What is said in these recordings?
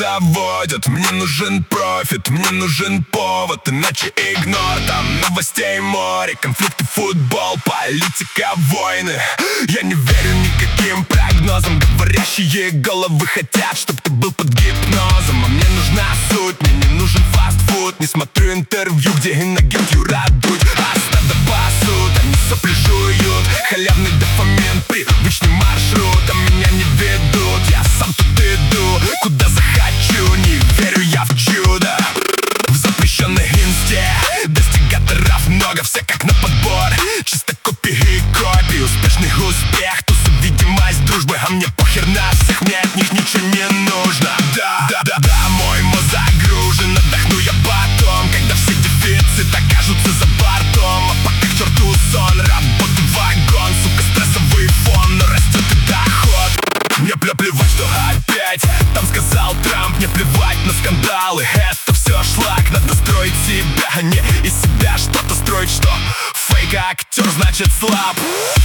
заводят. Мне нужен профит, мне нужен повод, иначе игнор. Там новостей море, конфликты, футбол, политика, войны. Я не верю никаким прогнозам. Говорящие головы хотят, чтоб ты был под гипнозом. А мне нужна суть, мне не нужен фастфуд. Не смотрю интервью, где инагентью радуют, а стадо пасут, они сопли жуют. Халявный дофамин, привычный маршрут, а меня не ведут. Я сам тут иду, куда захочу. Не верю я в чудо, в запрещенной инсте. Достигаторов много, все как на подбор. Чисто копии и копии, успешный успех, тусу, видимость дружбы. А мне похер на всех, мне от них ничего не нужно. Да, мой мозг загружен, отдохну я потом, когда все дефициты окажутся за бортом. А пока к черту сон, работы вагон, сука, стрессовый фон, но растет и доход. Мне плевать, что опять там сказал Трамп. Мне плевать на скандалы, это все шлак. Надо строить себя, а не из себя что-то строить, что фейк, а актер значит слаб.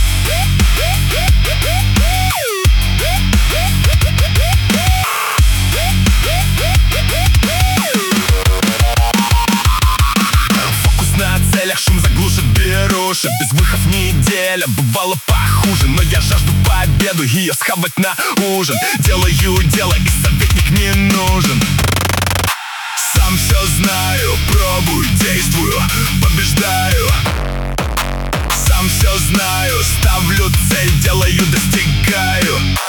Шум заглушит беруши, без выходов неделя бывало похуже. Но я жажду победу, ее схавать на ужин. Делаю дело, и советник не нужен. Сам все знаю, пробую, действую, побеждаю. Сам все знаю, ставлю цель, делаю, достигаю.